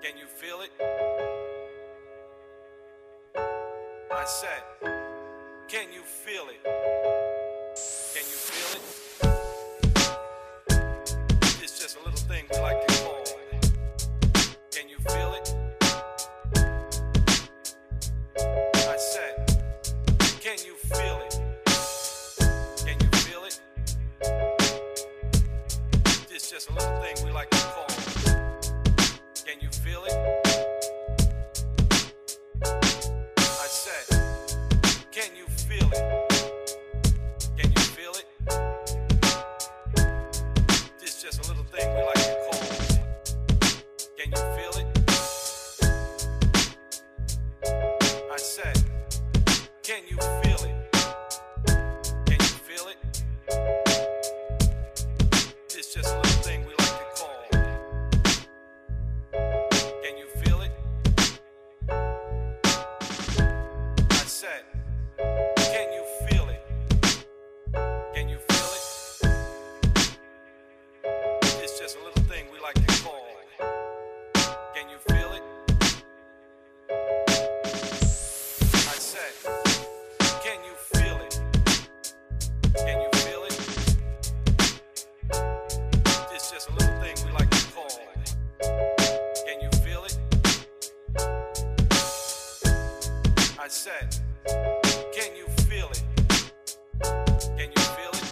Can you feel it? I said, can you feel it? Can you feel it? It's just a little thing we like to call. Can you feel it? I said, can you feel it? Can you feel it? It's just a little thing we like to call. Can you feel it? I said, can you feel it? Can you feel it? It's just a little thing we like to call. Can you feel it? I said, can you feel it? Can you feel it? It's just a little thing we like to call. Can you feel it? I said, can you feel it? Can you feel it? It's just a little thing we like to call. Can you feel it? I said, can you feel it? Can you feel it? It's just a little thing we like to call. Can you feel it? I said, can you feel it? Can you feel it?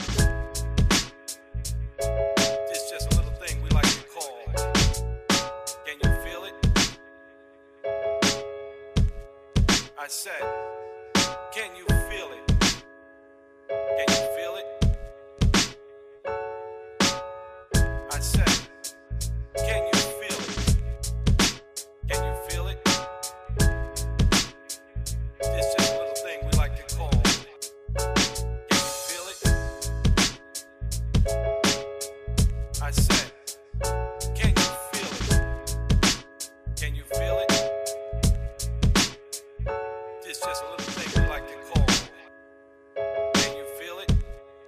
It's just a little thing we like to call. Can you feel it? I said, can you feel it? Can you feel it? I said, can you feel it? Can you feel it? It's just a little thing we like to call. Can you feel it? I said, can you feel it? Can you feel it? It's just a little thing we like to call. Can you feel it?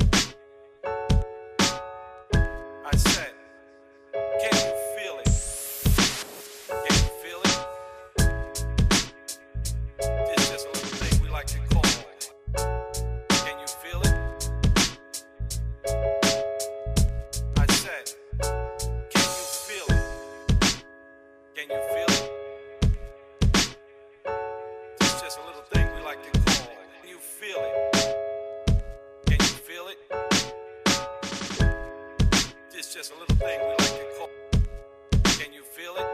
I said, can you feel it? Can you feel it? It's just a little thing we like to call. Can you feel it? I said, can you feel it? Can you feel it? It's just a little thing we like to call. Can you feel it? Can you feel it? It's just a little thing we like to call. Can you feel it?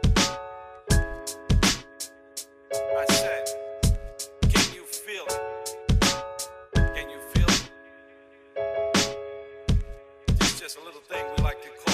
I said, can you feel it? Can you feel it? It's just a little thing we like to call.